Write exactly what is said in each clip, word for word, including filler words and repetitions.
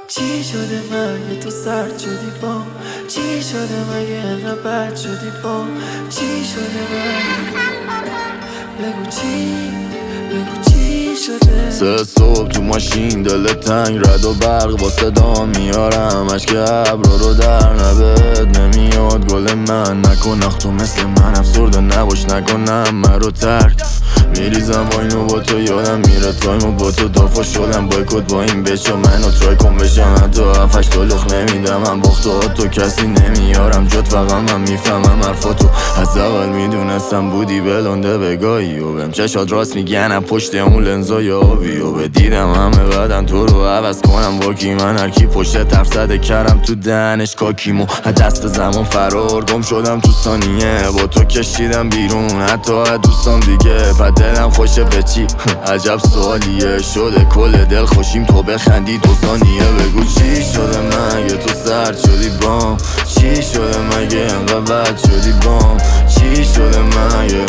چی شده مگه تو سرد شدی با چی شده مگه اینقدر بد شدی با چی شده مگه بگو چی بگو چی شده سه صبح تو ماشین دل تنگ رد و برق با صدا میارم اشک ابرا رو در نبد نمیاد گل من نکن اخ تو مثل من افسرده نباش نکنم من رو ترک میریزم با اینو با تو یادم میره تایمو با تو دافا شدم بایکوت با این بچه منو ترای کن بشم حتی هفتش تا لخ نمیدم من باخت تو کسی نمیارم جد فقط من میفهمم حرفاتو از اول میدونستم بودی بلنده بگاهی و بهم چشات راست میگن پشت اون لنزای آبی و بدیدم همه بعدن تو رو عوض کنم باکی من هرکی پشت طرف زده کردم تو دهنش کاکیمو از دست زمان فرار گم شدم تو ثانیه با تو کشیدم بیرون حتی از دوستان دیگه پا دلم خوشه به چی عجب سوالیه شده کل دل خوشیم تو بخندی دو ثانیه بگو چی شده مگه تو سرد شدی بام چی شده مگه اینقدر بد شدی بام چی شده مگه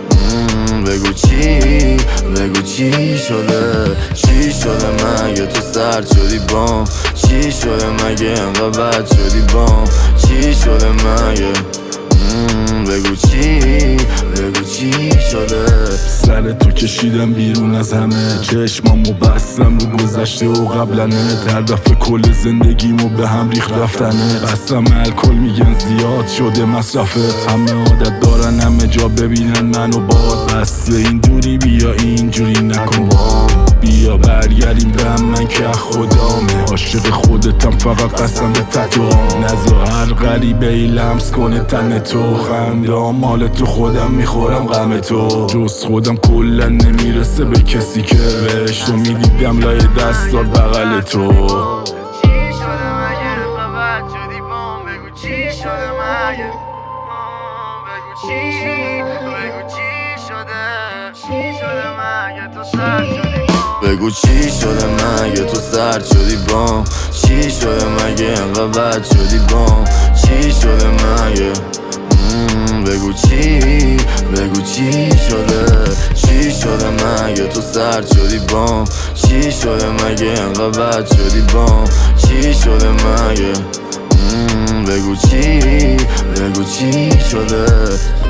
بگو چی بگو چی شده چی شده مگه تو سرد شدی بام چی شده مگه اینقدر بد شدی بام چی شده مگه بگو چی بگو چی شده سر تو کشیدم بیرون از همه چشمامو بستم رو گذشته و قبلنه در دفعه کل زندگیمو به هم ریخت رفتنه بستم الکل میگن زیاد شده مصرفت همه عادت دارن همه جا ببینن منو باد بس این دوری بیا اینجوری نکن بیا برگردیم به هم من که خدامه عاشق خودتم فقط قسم به تتوام نزا هر غریبه ای لمس کنه تن تو خندام مال تو خودم میخورم غم تو جز خودم کلا نمیرسه به کسی که بهش تو میدیدم لای دستات بغل تو چی شده مگه اینقدر بد شدی بام بگو چی شده مگه بگو چی بگو چی شده چی شده مگه تو سرد شدی بگو چی شده مگه تو سرد شدی بام چی شده مگه اینقدر بد شدی بام چی شده مگه بگو چی بگو چی شده چی شده مگه تو سرد شدی بام چی شده مگه اینقدر بد شدی بام چی شده مگه بگو چی بگو چی شده